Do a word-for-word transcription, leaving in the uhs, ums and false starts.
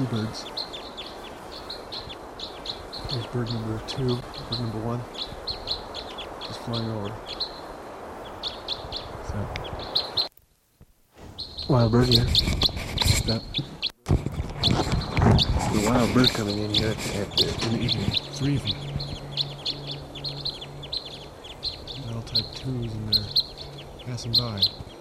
birds. There's bird number two, bird number one, just flying over. So, wild bird here. That. The wild bird coming in here at the, at the, in the evening. Three of them. Bell type twos and they're passing by.